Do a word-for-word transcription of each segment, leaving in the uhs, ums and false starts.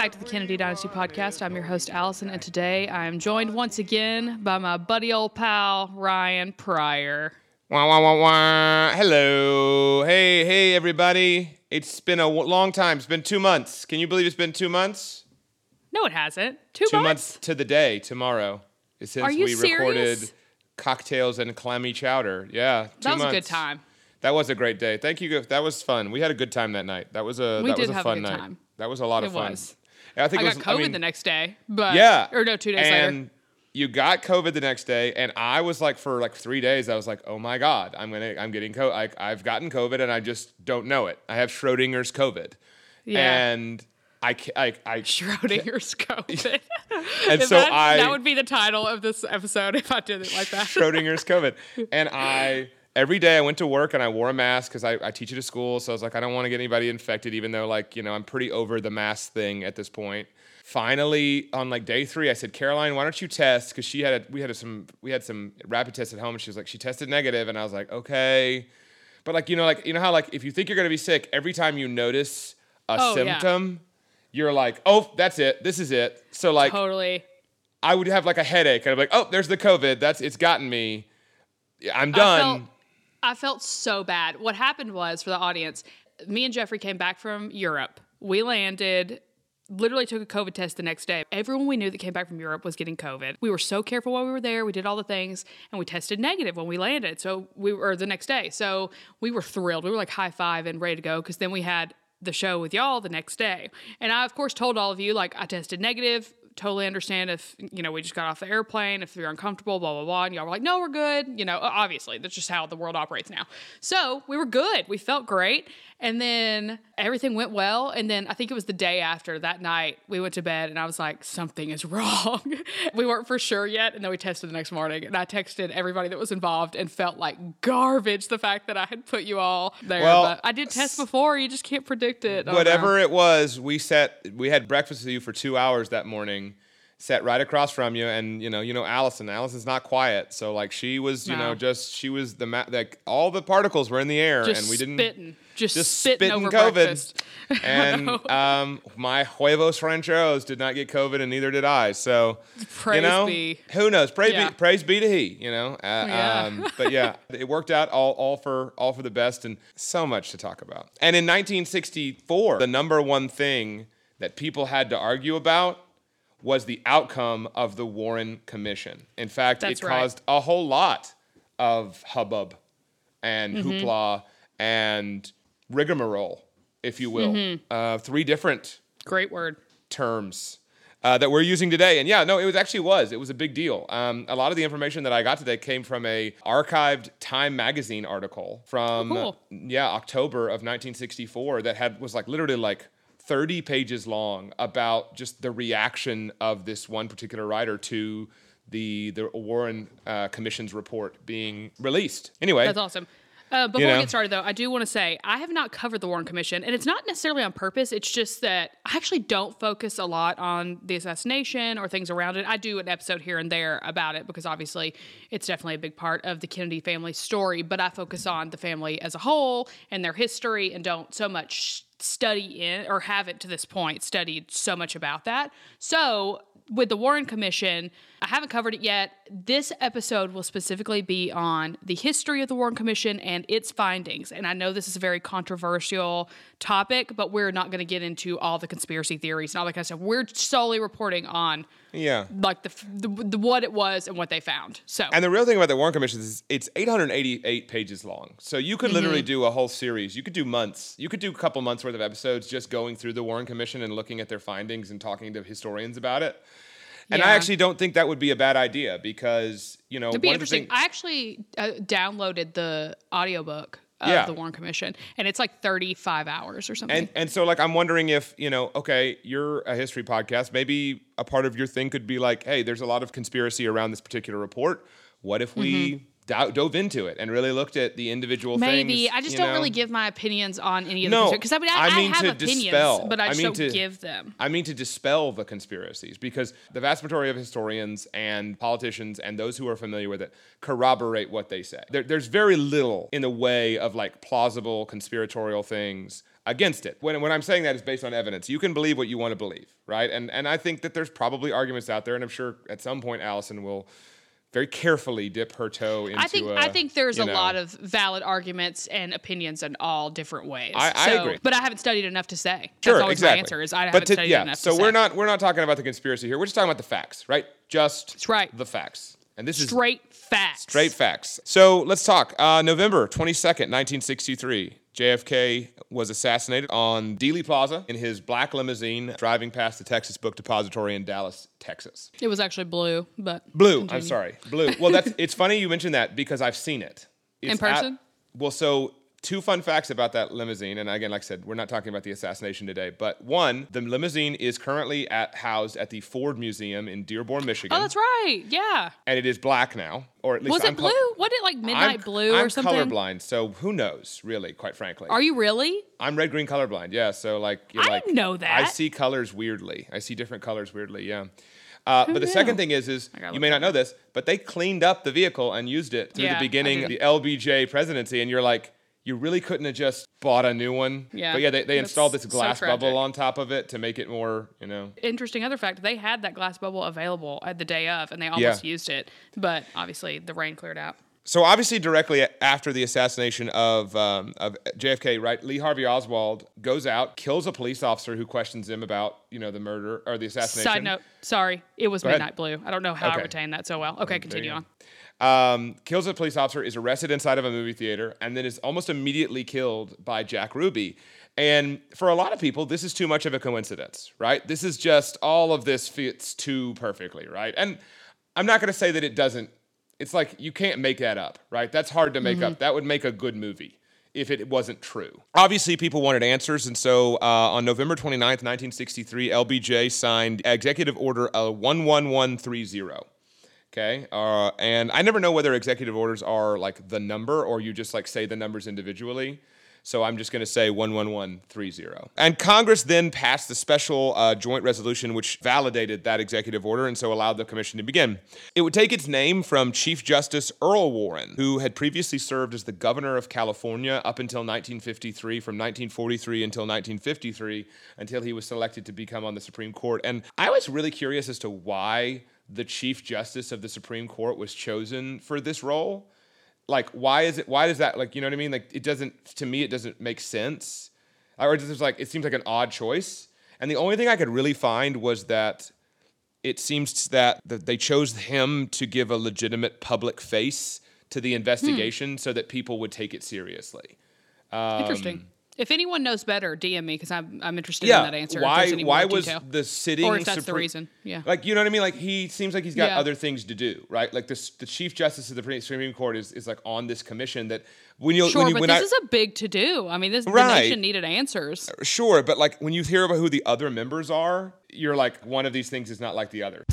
back to the Kennedy Dynasty Podcast. I'm your host, Allison, and today I am joined once again by my buddy old pal, Ryan Pryor. Wah, wah, wah, wah. Hello. Hey, hey, everybody. It's been a w- long time. It's been two months. Can you believe it's been two months? No, it hasn't. Two, two months? months to the day tomorrow. Since Are you we serious? recorded Cocktails and Clammy Chowder. Yeah, two That was months. a good time. That was a great day. Thank you. That was fun. We had a good time that night. That was a We that did was a have a fun good night. time. That was a lot of It fun. was. I think I it got was, COVID I mean, the next day, but yeah, or no, two days and later. You got COVID the next day, and I was like, for like three days, I was like, oh my god, I'm gonna, I'm getting COVID. I, I've gotten COVID, and I just don't know it. I have Schrodinger's COVID, Yeah. and I, ca- I, I Schrodinger's COVID. and If so that, I that would be the title of this episode if I did it like that. Schrodinger's COVID, and I. Every day I went to work and I wore a mask because I, I teach at a school. So I was like, I don't want to get anybody infected, even though, like, you know, I'm pretty over the mask thing at this point. Finally, on like day three, I said, Caroline, why don't you test? Because she had a, we had a, some we had some rapid tests at home, and she was like, she tested negative, and I was like, okay. But like, you know, like you know how like if you think you're gonna be sick, every time you notice a Oh, yeah. symptom, you're like, oh, that's it. This is it. So like, Totally. I would have like a headache, and I'm like, oh, there's the COVID. That's it's gotten me. I'm I done. felt, I felt so bad. What happened was, for the audience, me and Jeffrey came back from Europe. We landed, literally took a COVID test the next day. Everyone we knew that came back from Europe was getting COVID. We were so careful while we were there. We did all the things, and we tested negative when we landed. So we were the next day. So we were thrilled. We were like high five and ready to go, because then we had the show with y'all the next day. And I, of course, told all of you, like, I tested negative. Totally understand if, you know, we just got off the airplane, if you're uncomfortable, blah, blah, blah. And y'all were like, no, we're good. You know, obviously, that's just how the world operates now. So we were good. We felt great. And then everything went well. And then I think it was the day after, that night, we went to bed and I was like, something is wrong. We weren't for sure yet. And then we tested the next morning. And I texted everybody that was involved and felt like garbage, the fact that I had put you all there. Well, but I did test before. You just can't predict it. I don't Whatever know. it was, we sat, we had breakfast with you for two hours that morning, sat right across from you, and you know, you know, Allison. Allison's not quiet, so like she was, you No. know, just she was the ma- like all the particles were in the air, Just and we didn't spitting. Just, just spitting, spitting over COVID. breakfast. And um, my huevos rancheros did not get COVID, and neither did I. So Praise you know, be. who knows? Praise Yeah. be, praise be to He. You know, uh, Yeah. um, but yeah, it worked out all all for all for the best, and so much to talk about. And in nineteen sixty-four, the number one thing that people had to argue about was the outcome of the Warren Commission. In fact, That's it right. caused a whole lot of hubbub and Mm-hmm. hoopla and rigmarole, if you will. Mm-hmm. Uh, three different Great word. terms uh, that we're using today. And yeah, no, it was actually was. It was a big deal. Um, a lot of the information that I got today came from a archived Time magazine article from, Oh, cool. yeah, October of nineteen sixty-four that had was like literally like thirty pages long about just the reaction of this one particular writer to the the Warren uh, Commission's report being released. Anyway, That's awesome. Uh, before You we know? get started, though, I do want to say I have not covered the Warren Commission, and it's not necessarily on purpose. It's just that I actually don't focus a lot on the assassination or things around it. I do an episode here and there about it because obviously it's definitely a big part of the Kennedy family story, but I focus on the family as a whole and their history and don't so much study in or haven't to this point studied so much about that. So with the Warren Commission, I haven't covered it yet. This episode will specifically be on the history of the Warren Commission and its findings. And I know this is a very controversial topic, but we're not going to get into all the conspiracy theories and all that kind of stuff. We're solely reporting on yeah. like the, the, the what it was and what they found. So And the real thing about the Warren Commission is it's eight hundred eighty-eight pages long. So you could literally Mm-hmm. do a whole series. You could do months. You could do a couple months worth of episodes just going through the Warren Commission and looking at their findings and talking to historians about it. And I Yeah. actually don't think that would be a bad idea because, you know, it'd be one of the interesting. things... I actually uh, downloaded the audiobook of Yeah. the Warren Commission, and it's like thirty-five hours or something. And and so like I'm wondering if, you know, okay, you're a history podcast, maybe a part of your thing could be like, hey, there's a lot of conspiracy around this particular report. What if we Mm-hmm. do- dove into it and really looked at the individual Maybe. things. I just you don't know? really give my opinions on any of No, the because I mean I, I mean I have to opinions, dispel. but I I just mean don't to- give them. I mean to dispel the conspiracies, because the vast majority of historians and politicians and those who are familiar with it corroborate what they say. There, there's very little in the way of like plausible conspiratorial things against it. When, when I'm saying that, it's based on evidence. You can believe what you want to believe, right? And and I think that there's probably arguments out there, and I'm sure at some point Allison will very carefully dip her toe into. I think a, I think there's you a know, lot of valid arguments and opinions in all different ways. I- I So- agree. But I haven't studied enough to say. Sure, That's always exactly. my answer. Is I But haven't to- studied yeah, enough. so to we're say. not we're not talking about the conspiracy here. We're just talking about the facts, right? Just That's right. the facts. And this is Straight facts. straight facts. So let's talk. Uh, November twenty-second, nineteen sixty-three. J F K was assassinated on Dealey Plaza in his black limousine driving past the Texas Book Depository in Dallas, Texas. It was actually blue, but Blue. continue. I'm sorry. Blue. Well, that's it's funny you mentioned that because I've seen it. It's In person? At, well, so two fun facts about that limousine. And again, like I said, we're not talking about the assassination today. But one, the limousine is currently at housed at the Ford Museum in Dearborn, Michigan. Oh, that's right. Yeah. And it is black now. Or at least Was it I'm col- blue? What did like midnight I'm, blue I'm or something? colorblind, so who knows, really, quite frankly. Are you really? I'm red green colorblind, yeah. So like, you're I like, didn't know that. I see colors weirdly. I see different colors weirdly, yeah. Uh, but the knew? second thing is, is gotta you look may that not know this, but they cleaned up the vehicle and used it through Yeah, the I beginning do. of the L B J presidency, and you're like, you really couldn't have just bought a new one. Yeah, But yeah, they, they that's installed this so glass tragic. bubble on top of it to make it more, you know. Interesting other fact, they had that glass bubble available at the day of, and they almost Yeah. used it. But obviously, the rain cleared out. So obviously, directly after the assassination of um, of J F K, right, Lee Harvey Oswald goes out, kills a police officer who questions him about, you know, the murder or the assassination. Side note, sorry, it was Go ahead. Midnight Blue. I don't know how Okay. I retained that so well. Okay, continue you on. go. Um, kills a police officer, is arrested inside of a movie theater, and then is almost immediately killed by Jack Ruby. And for a lot of people, this is too much of a coincidence, right? This is just all of this fits too perfectly, right? And I'm not going to say that it doesn't. It's like you can't make that up, right? That's hard to make up. That would make a good movie if it wasn't true. Obviously, people wanted answers, and so uh, on November twenty-ninth, nineteen sixty-three, L B J signed Executive Order uh, one one one three zero. Okay, uh, and I never know whether executive orders are like the number or you just like say the numbers individually. So I'm just going to say one one one three zero. And Congress then passed the special uh, joint resolution which validated that executive order and so allowed the commission to begin. It would take its name from Chief Justice Earl Warren, who had previously served as the governor of California up until nineteen fifty-three, from nineteen forty-three until nineteen fifty-three, until he was selected to become on the Supreme Court. And I was really curious as to why the Chief Justice of the Supreme Court was chosen for this role. Like, why is it, why does that, like, you know what I mean? Like, it doesn't, to me, it doesn't make sense. Or it's just like, it seems like an odd choice. And the only thing I could really find was that it seems that, that they chose him to give a legitimate public face to the investigation hmm. so that people would take it seriously. Um, Interesting. If anyone knows better, D M me because I'm I'm interested yeah, in that answer. Why? If there's any Why more was detail. the sitting? Or if that's the Supreme- reason? Yeah. Like, you know what I mean? Like, he seems like he's got Yeah. other things to do, right? Like this, the Chief Justice of the Supreme Court is, is like on this commission that when you Sure, when you but when this I, is a big to do. I mean, this Right. the nation needed answers. Sure, but like when you hear about who the other members are, you're like, one of these things is not like the other.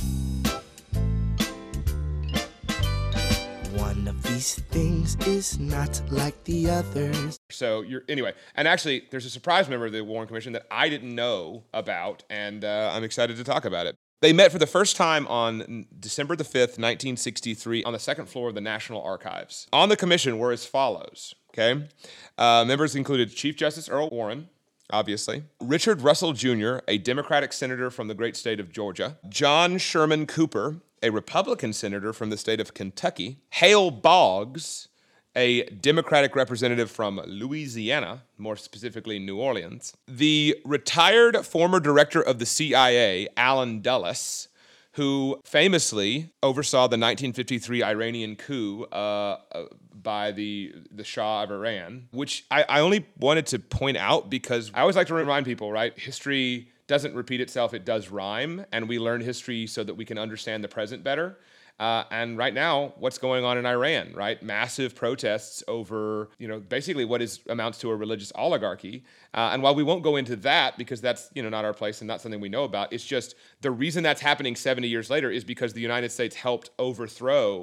One of these things is not like the others. So you're anyway, and actually, there's a surprise member of the Warren Commission that I didn't know about, and uh, I'm excited to talk about it. They met for the first time on December the fifth, nineteen sixty-three, on the second floor of the National Archives. On the commission were as follows. Okay, uh, members included Chief Justice Earl Warren, obviously, Richard Russell Junior, a Democratic senator from the great state of Georgia, John Sherman Cooper, a Republican senator from the state of Kentucky, Hale Boggs, a Democratic representative from Louisiana, more specifically New Orleans, the retired former director of the C I A, Allen Dulles, who famously oversaw the nineteen fifty-three Iranian coup uh, uh, by the the Shah of Iran, which I, I only wanted to point out because I always like to remind people, right? History doesn't repeat itself, it does rhyme, and we learn history so that we can understand the present better. Uh, and right now, what's going on in Iran, right? Massive protests over, you know, basically what is amounts to a religious oligarchy. Uh, and while we won't go into that because that's, you know, not our place and not something we know about, it's just the reason that's happening seventy years later is because the United States helped overthrow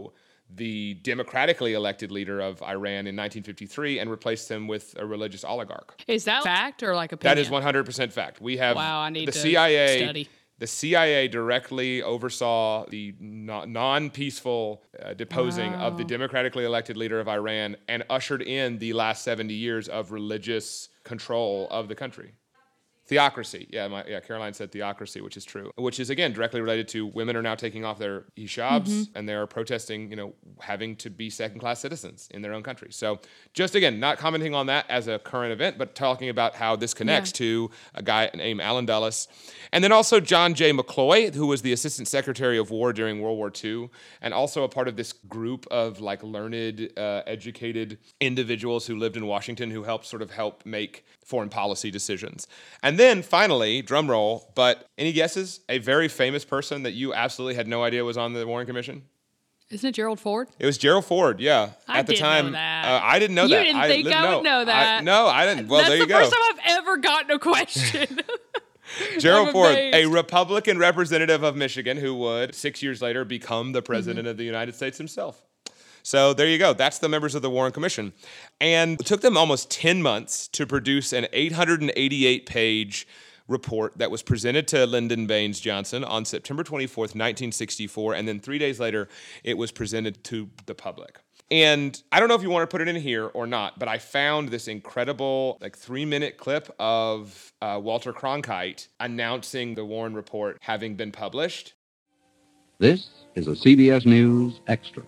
the democratically elected leader of Iran in nineteen fifty-three and replaced him with a religious oligarch. Is that fact or like opinion? That is one hundred percent fact. We have wow, I need the to C I A study. The C I A directly oversaw the non-peaceful uh, deposing wow. of the democratically elected leader of Iran and ushered in the last seventy years of religious control of the country. Theocracy. Yeah, my, yeah. Caroline said theocracy, which is true. Which is, again, directly related to women are now taking off their hijabs mm-hmm. and they are protesting, you know, having to be second-class citizens in their own country. So just, again, not commenting on that as a current event, but talking about how this connects yeah. to a guy named Alan Dulles. And then also John J. McCloy, who was the Assistant Secretary of War during World War Two, and also a part of this group of, like, learned, uh, educated individuals who lived in Washington who helped sort of help make foreign policy decisions. And then finally, drum roll, but any guesses? A very famous person that you absolutely had no idea was on the Warren Commission? Isn't it Gerald Ford? It was Gerald Ford, yeah. I At the didn't time, know that. Uh, I didn't know you that. You didn't I think didn't I know. would know that. I, no, I didn't. Well, That's there you the go. first time I've ever gotten a question. Gerald I'm Ford, amazed. a Republican representative of Michigan who would, six years later, become the president mm-hmm. of the United States himself. So there you go. That's the members of the Warren Commission. And it took them almost ten months to produce an eight hundred eighty-eight page report that was presented to Lyndon Baines Johnson on September twenty-fourth, nineteen sixty-four. And then three days later, it was presented to the public. And I don't know if you want to put it in here or not, but I found this incredible like three-minute clip of uh, Walter Cronkite announcing the Warren Report having been published. This is a C B S News Extra.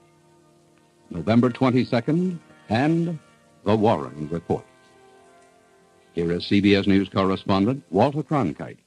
November twenty-second, and the Warren Report. Here is C B S News correspondent Walter Cronkite.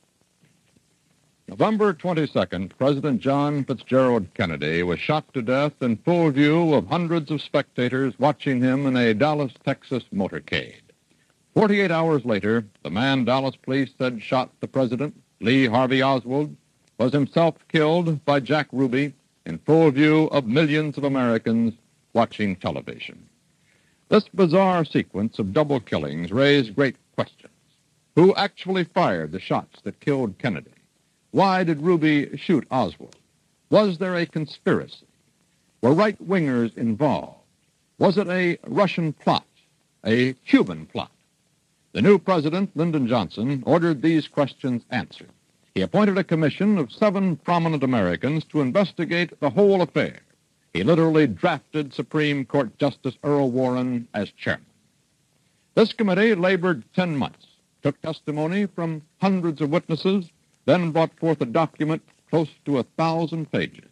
November twenty-second, President John Fitzgerald Kennedy was shot to death in full view of hundreds of spectators watching him in a Dallas, Texas motorcade. Forty-eight hours later, the man Dallas police had shot the president, Lee Harvey Oswald, was himself killed by Jack Ruby in full view of millions of Americans watching television. This bizarre sequence of double killings raised great questions. Who actually fired the shots that killed Kennedy? Why did Ruby shoot Oswald? Was there a conspiracy? Were right-wingers involved? Was it a Russian plot, a Cuban plot? The new president, Lyndon Johnson, ordered these questions answered. He appointed a commission of seven prominent Americans to investigate the whole affair. He literally drafted Supreme Court Justice Earl Warren as chairman. This committee labored ten months, took testimony from hundreds of witnesses, then brought forth a document close to a thousand pages.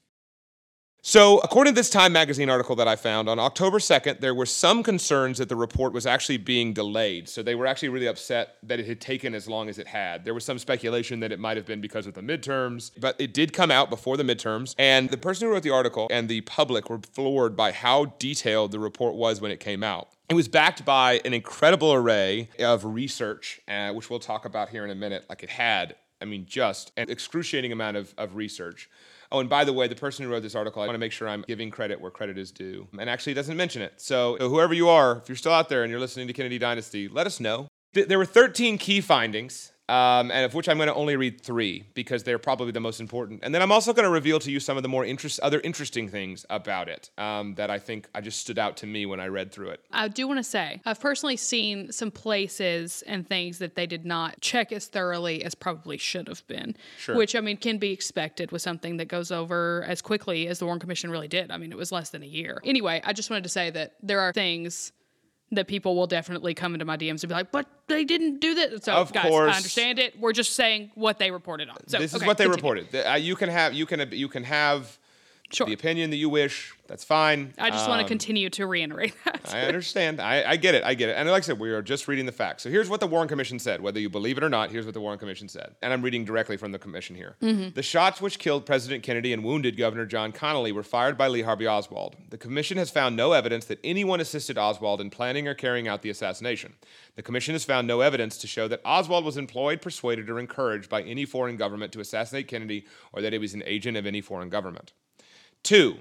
So, according to this Time magazine article that I found, on October second, there were some concerns that the report was actually being delayed. So they were actually really upset that it had taken as long as it had. There was some speculation that it might have been because of the midterms, but it did come out before the midterms. And the person who wrote the article and the public were floored by how detailed the report was when it came out. It was backed by an incredible array of research, uh, which we'll talk about here in a minute. Like it had, I mean, just an excruciating amount of, of research. Oh, and by the way, the person who wrote this article, I want to make sure I'm giving credit where credit is due. And actually, it doesn't mention it. So whoever you are, if you're still out there and you're listening to Kennedy Dynasty, let us know. Th- there were thirteen key findings, um, and of which I'm going to only read three because they're probably the most important. And then I'm also going to reveal to you some of the more interest, other interesting things about it um, that I think I just stood out to me when I read through it. I do want to say, I've personally seen some places and things that they did not check as thoroughly as probably should have been. Sure. Which, I mean, can be expected with something that goes over as quickly as the Warren Commission really did. I mean, it was less than a year. Anyway, I just wanted to say that there are things that people will definitely come into my D Ms and be like, but they didn't do that. So, of guys, course. I understand it. We're just saying what they reported on. So, this is okay, what they continue. reported. The- uh, You can have you can you can have Sure. the opinion that you wish. That's fine. I just want to Um, continue to reiterate that. I understand. I, I get it. I get it. And like I said, we are just reading the facts. So here's what the Warren Commission said. Whether you believe it or not, here's what the Warren Commission said. And I'm reading directly from the commission here. Mm-hmm. The shots which killed President Kennedy and wounded Governor John Connally were fired by Lee Harvey Oswald. The commission has found no evidence that anyone assisted Oswald in planning or carrying out the assassination. The commission has found no evidence to show that Oswald was employed, persuaded, or encouraged by any foreign government to assassinate Kennedy or that he was an agent of any foreign government. Two,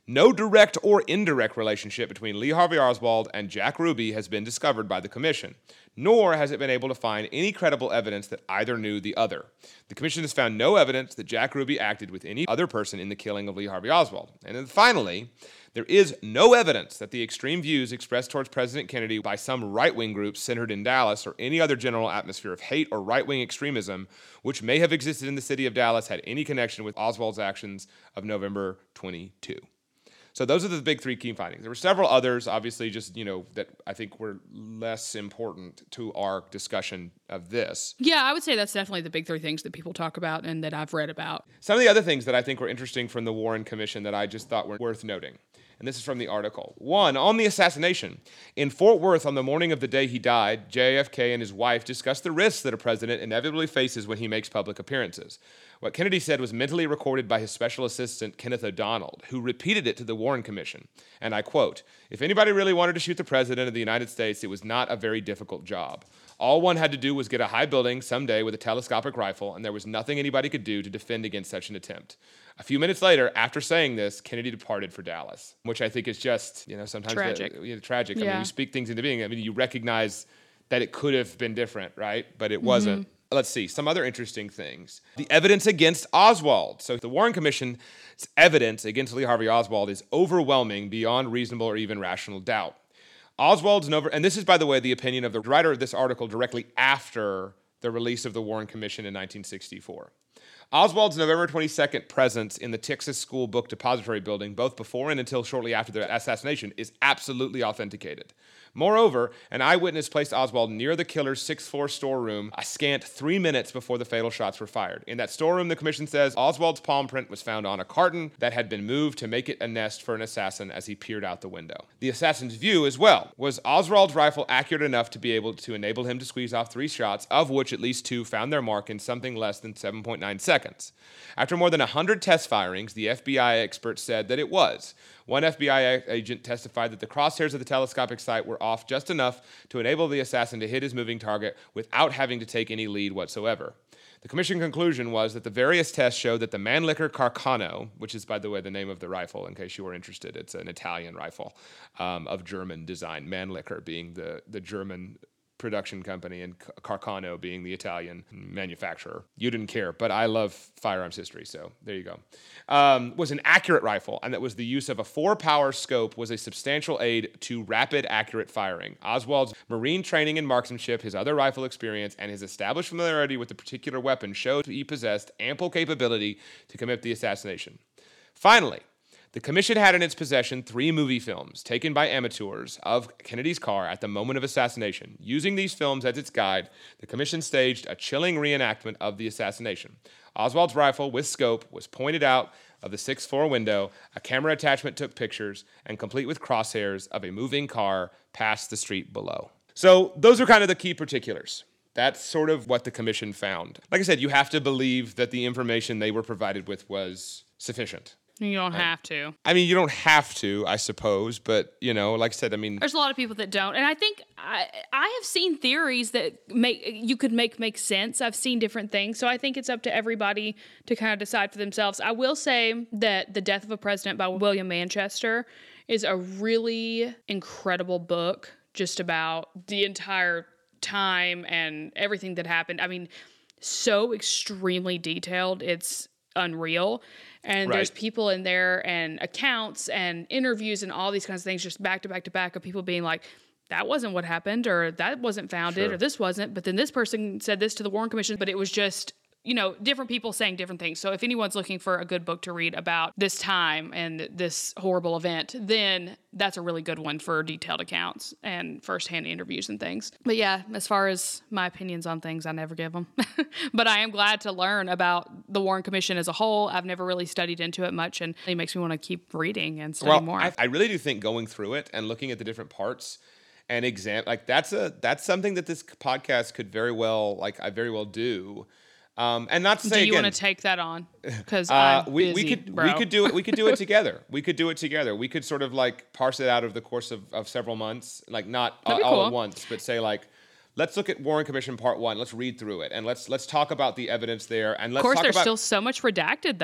No direct or indirect relationship between Lee Harvey Oswald and Jack Ruby has been discovered by the commission, nor has it been able to find any credible evidence that either knew the other. The commission has found no evidence that Jack Ruby acted with any other person in the killing of Lee Harvey Oswald. And then finally, there is no evidence that the extreme views expressed towards President Kennedy by some right-wing groups centered in Dallas or any other general atmosphere of hate or right-wing extremism which may have existed in the city of Dallas had any connection with Oswald's actions of November twenty-second. So those are the big three key findings. There were several others, obviously, just, you know, that I think were less important to our discussion of this. Yeah, I would say that's definitely the big three things that people talk about and that I've read about. Some of the other things that I think were interesting from the Warren Commission that I just thought were worth noting. And this is from the article. One, on the assassination. In Fort Worth, on the morning of the day he died, J F K and his wife discussed the risks that a president inevitably faces when he makes public appearances. What Kennedy said was mentally recorded by his special assistant, Kenneth O'Donnell, who repeated it to the Warren Commission. And I quote, "If anybody really wanted to shoot the president of the United States, it was not a very difficult job. All one had to do was get a high building someday with a telescopic rifle, and there was nothing anybody could do to defend against such an attempt." A few minutes later, after saying this, Kennedy departed for Dallas, which I think is just, you know, sometimes tragic. The, you know, tragic. Yeah. I mean, you speak things into being. I mean, you recognize that it could have been different, right? But it wasn't. Mm-hmm. Let's see, some other interesting things. The evidence against Oswald. So the Warren Commission's evidence against Lee Harvey Oswald is overwhelming beyond reasonable or even rational doubt. Oswald's November, and this is, by the way, the opinion of the writer of this article directly after the release of the Warren Commission in nineteen sixty-four. Oswald's November twenty-second presence in the Texas School Book Depository building, both before and until shortly after the assassination, is absolutely authenticated. Moreover, an eyewitness placed Oswald near the killer's sixth floor storeroom a scant three minutes before the fatal shots were fired. In that storeroom, the commission says, Oswald's palm print was found on a carton that had been moved to make it a nest for an assassin as he peered out the window. The assassin's view, as well, was Oswald's rifle accurate enough to be able to enable him to squeeze off three shots, of which at least two found their mark in something less than seven point nine seconds. After more than one hundred test firings, the F B I experts said that it was. One F B I agent testified that the crosshairs of the telescopic sight were off just enough to enable the assassin to hit his moving target without having to take any lead whatsoever. The commission conclusion was that the various tests showed that the Mannlicher Carcano, which is, by the way, the name of the rifle, in case you were interested, it's an Italian rifle um, of German design, Mannlicher being the, the German production company and Carcano being the Italian manufacturer. You didn't care, but I love firearms history, so there you go. Um, was an accurate rifle, and that was the use of a four-power scope was a substantial aid to rapid, accurate firing. Oswald's Marine training and marksmanship, his other rifle experience, and his established familiarity with the particular weapon showed he possessed ample capability to commit the assassination. Finally, the commission had in its possession three movie films taken by amateurs of Kennedy's car at the moment of assassination. Using these films as its guide, the commission staged a chilling reenactment of the assassination. Oswald's rifle with scope was pointed out of the sixth floor window, a camera attachment took pictures, and complete with crosshairs of a moving car passed the street below. So those are kind of the key particulars. That's sort of what the commission found. Like I said, you have to believe that the information they were provided with was sufficient. You don't have to. I mean, you don't have to, I suppose, but, you know, like I said, I mean... There's a lot of people that don't, and I think I, I have seen theories that make you could make make sense. I've seen different things, so I think it's up to everybody to kind of decide for themselves. I will say that The Death of a President by William Manchester is a really incredible book just about the entire time and everything that happened. I mean, so extremely detailed, it's unreal. And right. There's people in there and accounts and interviews and all these kinds of things just back to back to back of people being like, that wasn't what happened, or that wasn't founded, sure. or this wasn't. But then this person said this to the Warren Commission, but it was just, you know, different people saying different things. So if anyone's looking for a good book to read about this time and this horrible event, then that's a really good one for detailed accounts and firsthand interviews and things. But yeah, as far as my opinions on things, I never give them. But I am glad to learn about the Warren Commission as a whole. I've never really studied into it much, and it makes me want to keep reading and study well, more. I, I really do think going through it and looking at the different parts and exam, like that's a that's something that this podcast could very well, like I very well do. Um, and not to say do you again, want to take that on? Because uh, I'm we, busy, we could bro. we could do it. We could do it together. We could do it together. We could sort of like parse it out over the course of, of several months, like not all, cool. all at once, but say like, let's look at Warren Commission Part One. Let's read through it and let's let's talk about the evidence there. And let's of course, talk there's about, still so much redacted though.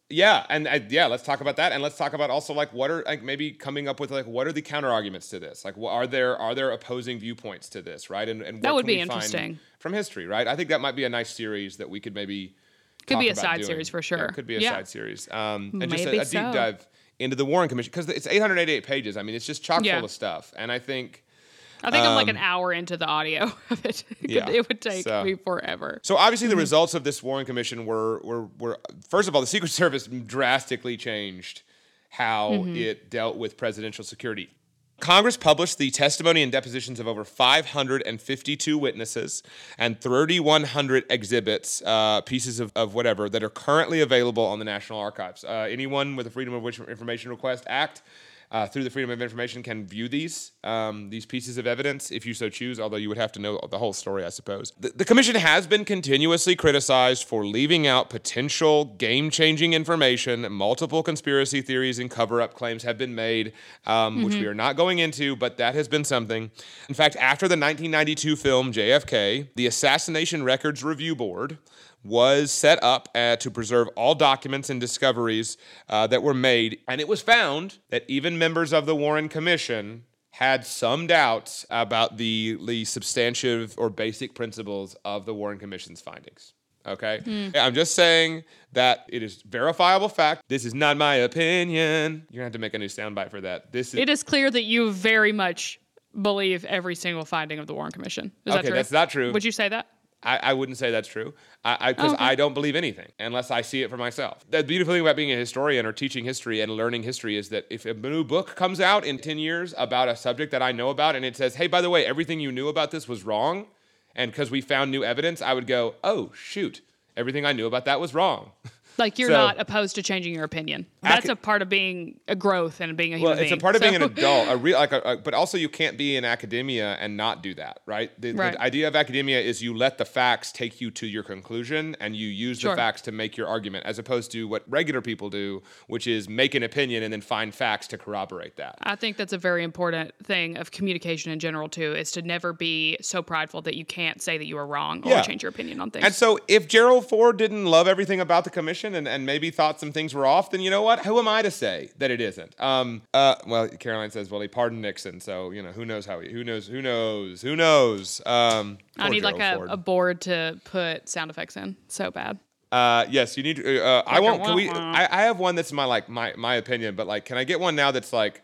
Yeah, and uh, yeah, let's talk about that, and let's talk about also like what are like maybe coming up with like what are the counter arguments to this? Like, what, are there are there opposing viewpoints to this, right? And and what That would can be we find interesting. from history, right? I think that might be a nice series that we could maybe Could talk be a about side doing. series for sure. Yeah, it could be a Yeah. side series, um, and just a, Maybe a deep so. dive into the Warren Commission because it's eight hundred eighty-eight pages. I mean, it's just chock Yeah. full of stuff, and I think. I think I'm like an Um, hour into the audio of it. It, Yeah, could, it would take so- me forever. So obviously, Mm-hmm. the results of this Warren Commission were were were first of all, the Secret Service drastically changed how Mm-hmm. it dealt with presidential security. Congress published the testimony and depositions of over five hundred fifty-two witnesses and three thousand one hundred exhibits, uh, pieces of, of whatever, that are currently available on the National Archives. Uh, anyone with a Freedom of Information Request Act uh, through the Freedom of Information can view these um, these pieces of evidence if you so choose, although you would have to know the whole story, I suppose. The, the commission has been continuously criticized for leaving out potential game-changing information. Multiple conspiracy theories and cover-up claims have been made, um, which we are not going into, but that has been something. In fact, after the nineteen ninety-two film J F K, the Assassination Records Review Board was set up uh, to preserve all documents and discoveries uh, that were made, and it was found that even members of the Warren Commission had some doubts about the, the substantive or basic principles of the Warren Commission's findings. Okay? I'm just saying that it is verifiable fact. This is not my opinion. You're going to have to make a new soundbite for that. This is, It is clear that you very much believe every single finding of the Warren Commission. Is that Okay, true? that's not true. Would you say that? I, I wouldn't say that's true because I, I, 'cause Okay. I don't believe anything unless I see it for myself. The beautiful thing about being a historian or teaching history and learning history is that if a new book comes out in ten years about a subject that I know about and it says, hey, by the way, everything you knew about this was wrong, and because we found new evidence, I would go, oh, shoot, everything I knew about that was wrong. Like you're So- not opposed to changing your opinion. That's Acad- a part of being a growth and being a Well, human it's a being. part of being an So- adult, a real, like, a, a, but also you can't be in academia and not do that, right? The, Right. the idea of academia is you let the facts take you to your conclusion, and you use Sure. the facts to make your argument, as opposed to what regular people do, which is make an opinion and then find facts to corroborate that. I think that's a very important thing of communication in general too, is to never be so prideful that you can't say that you are wrong or Yeah. change your opinion on things. And so, if Gerald Ford didn't love everything about the commission and, and maybe thought some things were off, then you know what? Who am I to say that it isn't? Um, uh, well, Caroline says, well, he pardoned Nixon, so you know who knows how he, who knows, who knows, who knows. Um, I poor need like Gerald a, Ford. a board to put sound effects in. So bad. Uh, yes, you need to. Uh, I won't. Can we? I, I have one that's my like my my opinion, but like, can I get one now that's like,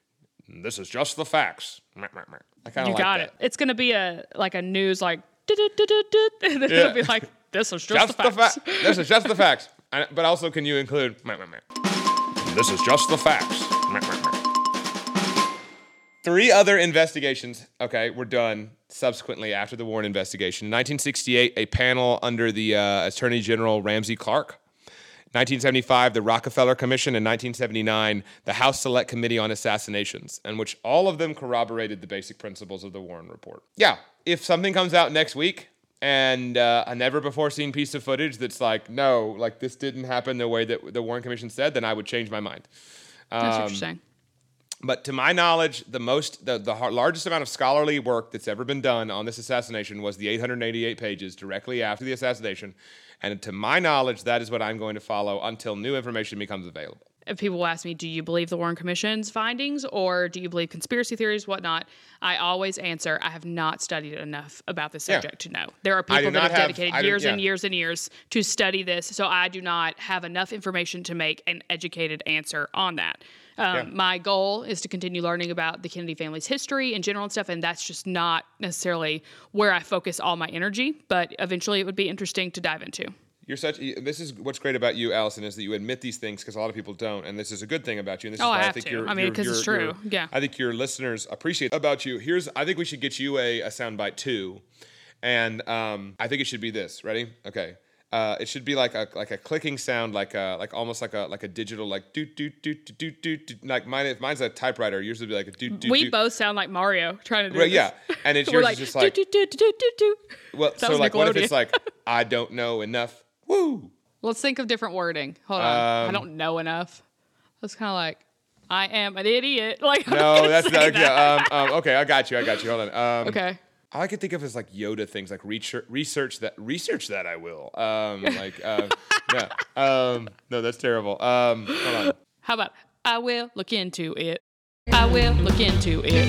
this is just the facts. I kind You of like got that. it. It's gonna be a like a news like du-du-du-du-du, and then Yeah. it'll be like this is just, Just the the facts. facts. This is just the facts. And- But also, can you include? This is just the facts. Three other investigations, okay, were done subsequently after the Warren investigation. In nineteen sixty-eight, a panel under the uh, Attorney General Ramsey Clark. nineteen seventy-five, the Rockefeller Commission. In nineteen seventy-nine, the House Select Committee on Assassinations, in which all of them corroborated the basic principles of the Warren Report. Yeah, if something comes out next week and uh, a never-before-seen piece of footage that's like, no, like this didn't happen the way that the Warren Commission said, then I would change my mind. That's Um, interesting. But to my knowledge, the most, the, the har- largest amount of scholarly work that's ever been done on this assassination was the eight hundred eighty-eight pages directly after the assassination. And to my knowledge, that is what I'm going to follow until new information becomes available. If people will ask me, do you believe the Warren Commission's findings or do you believe conspiracy theories, whatnot? I always answer, I have not studied enough about this Yeah. subject to know. There are I people do that not have have- dedicated I do- years and yeah. years and years to study this, so I do not have enough information to make an educated answer on that. Um, Yeah. My goal is to continue learning about the Kennedy family's history in general and stuff, and that's just not necessarily where I focus all my energy, but eventually it would be interesting to dive into. You're such. This is what's great about you, Allison, is that you admit these things because a lot of people don't, and this is a good thing about you. And this Oh, is I why I, have think to. you're. I mean, you're- 'cause it's you're- true. you're- Yeah. I think your listeners appreciate about you. Here's. I think we should get you a, a soundbite too, and um, I think it should be this. Ready? Okay. Uh, it should be like a like a clicking sound, like a like almost like a like a digital like doot doot doot doot doot doot. doot. Like mine, if mine's a typewriter, yours would be like a doot doot. We doot. both sound like Mario trying to do Right, this. yeah, and it's We're yours like, is just like do, do, do, do, do, do. well. That So was like, what if it's Nickelodeon. like I don't know enough? Woo. Let's think of different wording. Hold on. I Um, don't know enough. That's kind of like, I am an idiot. Like, I'm No, gonna that's say not, that. yeah, um, um, okay. I got you. I got you. Hold on. Um, Okay. all I could think of is like Yoda things, like research, research that, research that I will. Um, like, uh, no, um, no, that's terrible. Um, hold on. How about, I will look into it. I will look into it.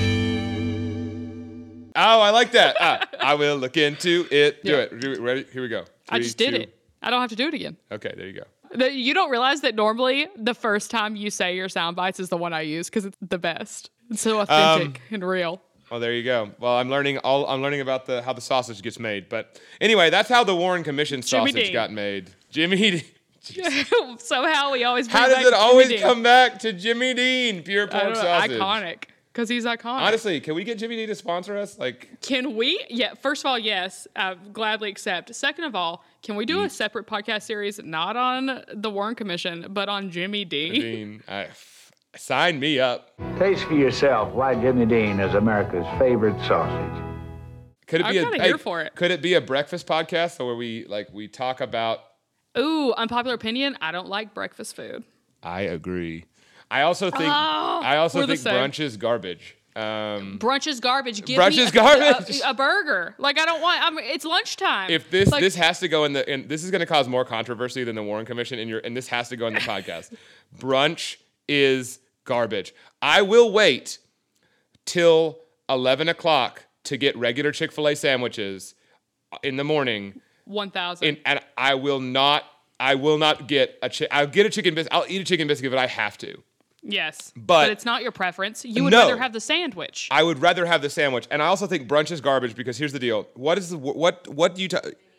Oh, I like that. Ah, I will look into it. Do Yeah. it. Do it. Ready? Here we go. I Three, just did two- it. I don't have to do it again. Okay, there you go. The- You don't realize that normally the first time you say your sound bites is the one I use because it's the best. It's so authentic Um, and real. Well, there you go. Well, I'm learning all. I'm learning about the how the sausage gets made. But anyway, that's how the Warren Commission Jimmy sausage Dean. got made. Jimmy Dean. Somehow we always bring How does back it Jimmy always Dean. come back to Jimmy Dean, pure I pork don't know, sausage? iconic because he's iconic. Honestly, can we get Jimmy Dean to sponsor us? Like, Can we? Yeah. First of all, yes, I gladly accept. Second of all, can we do Mm. a separate podcast series not on the Warren Commission but on Jimmy Dean? Dean, I, f- sign me up. Taste for yourself why Jimmy Dean is America's favorite sausage. Could it I'm be a? kinda hey, here for it. Could it be a breakfast podcast where we like we talk about? Ooh, unpopular opinion. I don't like breakfast food. I agree. I also think. Oh, I also we're the think same. brunch is garbage. Um, Brunch is garbage. Give Brunch me is a, garbage. A, a burger. Like I don't want. I'm, it's lunchtime. if this Like, this has to go in the and this is going to cause more controversy than the Warren Commission and your and this has to go in the podcast. Brunch is garbage. I will wait till eleven o'clock to get regular Chick-fil-A sandwiches in the morning, one thousand. and, and I will not. I will not get a. Chi- I'll get a chicken biscuit. I'll eat a chicken biscuit, but I have to. Yes, But- it's not your preference. You would No. rather have the sandwich. I would rather have the sandwich, and I also think brunch is garbage because here's the deal. What is the what what do you? Ta-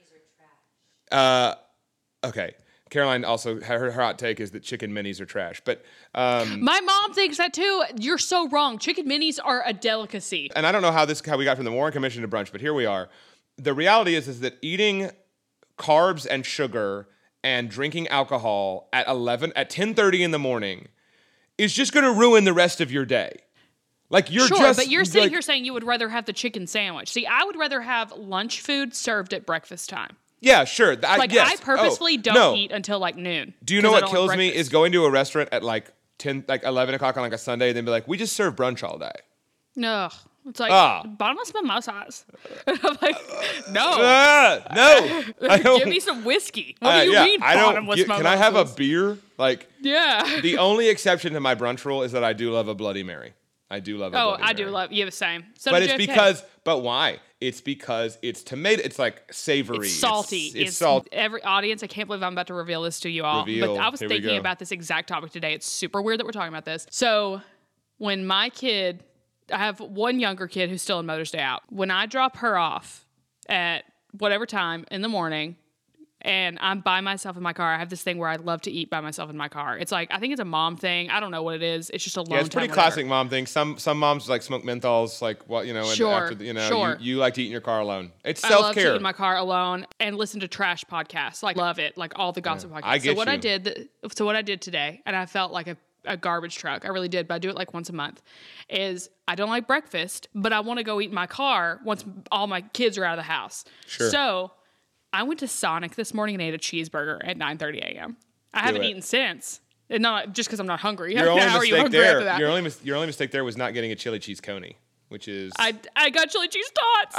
uh, okay. Caroline also her, her hot take is that chicken minis are trash, but um, My mom thinks that too. You're so wrong. Chicken minis are a delicacy. and I don't know how this how we got from the Warren Commission to brunch, but here we are. The reality is is that eating carbs and sugar and drinking alcohol at eleven at ten thirty in the morning is just going to ruin the rest of your day. Like you're Sure, just but you're sitting like- here saying you would rather have the chicken sandwich. See, I would rather have lunch food served at breakfast time. Yeah, sure. I, Like yes. I purposefully Oh, don't no. eat until like noon. Do you know 'cause I what don't kills like me breakfast. is going to a restaurant at like ten, like eleven o'clock on like a Sunday, and then be like, "We just serve brunch all day." Ugh. It's like Ah. bottomless mimosas. I'm like, no. Ah, no, I don't. Give me some whiskey. What uh, do you yeah, mean I don't. bottomless gi- Can I have a mimosas? beer? Like Yeah. the only exception to my brunch rule is that I do love a Bloody Mary. I do love a Oh, Bloody I Mary. do love you. The same. So But do it's J F K. because. But why? It's because it's tomato. It's like savory. It's salty. It's, it's salty. Every audience, I can't believe I'm about to reveal this to you all. Reveal. But I was Here we thinking go. about this exact topic today. It's super weird that we're talking about this. So when my kid, I have one younger kid who's still in Mother's Day out. When I drop her off at whatever time in the morning, and I'm by myself in my car, I have this thing where I love to eat by myself in my car. It's like I think it's a mom thing. I don't know what it is. It's just a long Yeah, it's pretty time with her. classic mom thing. Some some moms like smoke menthols, like what you know, and Sure, after the, you know, sure. you, you like to eat in your car alone. It's I self love to care. eat in my car alone and listen to trash podcasts. Like love it, like all the gossip podcasts. I so get what I you. did, th- so what I did today, and I felt like a, a garbage truck. I really did, but I do it like once a month. Is I don't like breakfast, but I want to go eat in my car once all my kids are out of the house. Sure. So I went to Sonic this morning and ate a cheeseburger at nine thirty a.m. I haven't it. eaten since. And not just because I'm not hungry. Your only How are you mistake hungry there. after that? Your only mis- your only mistake there was not getting a chili cheese coney, which is I, I got chili cheese tots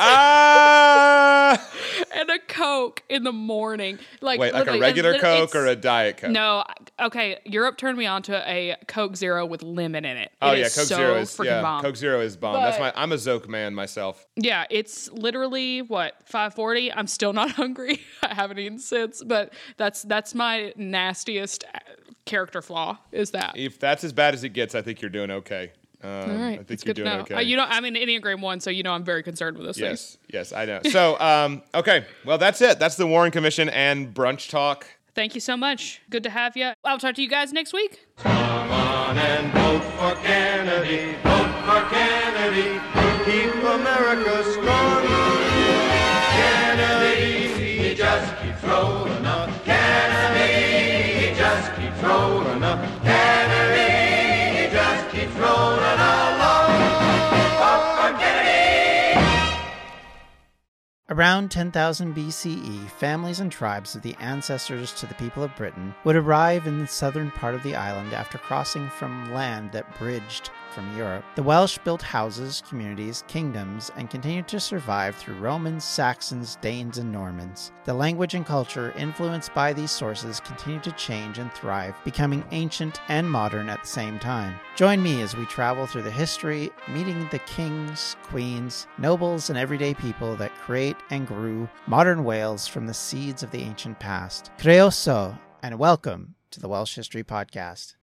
ah. and a Coke in the morning. Like Wait, like a literally, regular it's- Coke it's- or a Diet Coke? No, okay. Europe turned me on to a Coke Zero with lemon in it. Oh It yeah, is Coke so Zero is freaking yeah. bomb. Coke Zero is bomb. That's my. But- I'm a Zoke man myself. Yeah, it's literally what five forty. I'm still not hungry. I haven't eaten since, but that's that's my nastiest uh, character flaw. Is that? If that's as bad as it gets, I think you're doing okay. Um, All right, I think it's you're good to doing know. okay. Uh, you know, I'm in Enneagram one, so you know I'm very concerned with this thing. yes, yes, I know. So, um, okay, well, that's it. That's the Warren Commission and brunch talk. Thank you so much. Good to have you. I'll talk to you guys next week. Come on and vote for Kennedy. Vote for Kennedy. Keep America strong. Kennedy, he just keeps rolling up. Kennedy, he just keeps rolling up. Kennedy, he just keeps rolling along. Vote for Kennedy. A Around ten thousand B C E, families and tribes of the ancestors to the people of Britain would arrive in the southern part of the island after crossing from land that bridged from Europe. The Welsh built houses, communities, kingdoms, and continued to survive through Romans, Saxons, Danes, and Normans. The language and culture influenced by these sources continued to change and thrive, becoming ancient and modern at the same time. Join me as we travel through the history, meeting the kings, queens, nobles, and everyday people that create and grew modern Wales from the seeds of the ancient past. Croeso, and welcome to the Welsh History Podcast.